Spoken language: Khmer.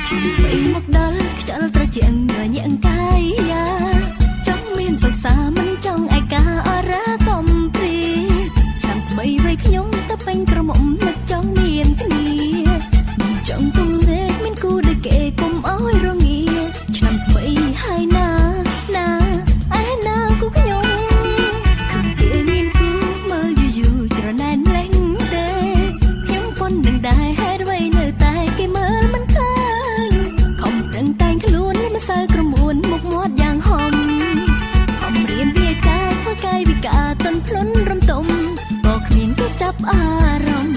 ឆ្នាំថ្មីមកដល់ខ្យល់ត្រជាក់ញាក់កាយចង់មានសុខសាមិនចង់ឯកាអរ៉ាកំព្រាឆ្នាំថ្មីវ័យខ្ញុំទៅពេញក្រមុំនឹកចង់មានគ្នាមិនចង់ទុំទេមានគូដូចគេកុំអោយរងាឆ្នាំថ្មីហើយណាឯណាគូខ្ញុំឃើញគេមានគូមើលយូរច្រណែនលេងទេខ្ញុំប៉ុននឹងដែរហេតុអ្វីនៅតែគេមើលមិនឃើញខំប្រឹងតែងខ្លួនមិនសូវក្រមួនមុខមាត់យ៉ាងហំខំរៀនវាចាធ្វើកាយវិការទន់ភ្លន់រំទុំក៏គ្មានគេចាប់អារម្មណ៍